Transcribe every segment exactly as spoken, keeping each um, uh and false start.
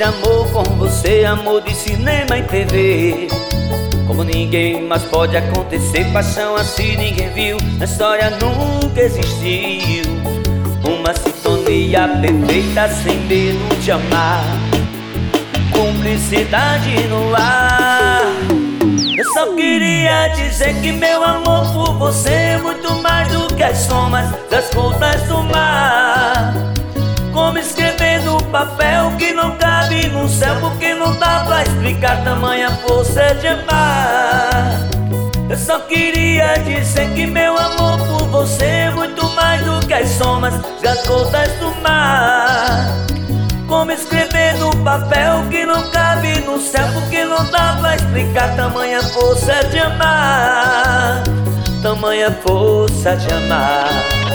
de amor com você, amor de cinema e T V. Como ninguém mais pode acontecer, paixão assim ninguém viu, na história nunca existiu. Uma sintonia perfeita sem medo de amar, cumplicidade no ar. Eu só queria dizer que meu amor por você é muito mais do que as somas das gotas do mar. Como escrever no papel que não cabe no céu, porque não dá pra explicar tamanha força de amar. Eu só queria dizer que meu amor por você é muito mais do que as somas das gotas do mar. Como escrever no papel que não cabe no céu, porque não dá pra explicar tamanha força de amar, tamanha força de amar.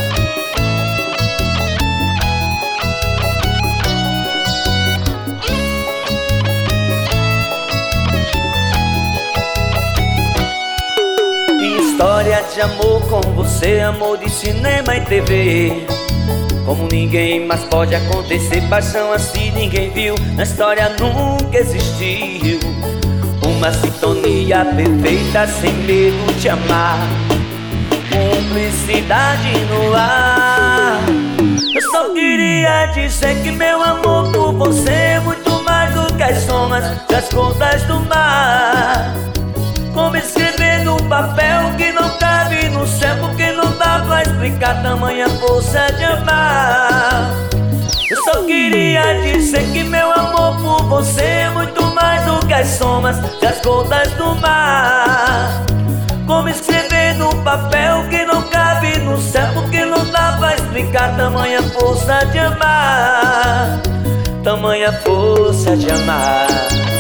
História de amor com você, amor de cinema e T V. Como ninguém mais pode acontecer, paixão assim ninguém viu, na história nunca existiu. Uma sintonia perfeita sem medo de amar, cumplicidade no ar. Eu só queria dizer que meu amor por você é muito mais do que as somas das gotas do mar. Como escrever no papel que não cabe no céu, porque não dá pra explicar tamanha força de amar. Eu só queria dizer que meu amor por você é muito mais do que as somas das gotas do mar. Como escrever no papel que não cabe no céu, porque não dá pra explicar tamanha força de amar, tamanha força de amar.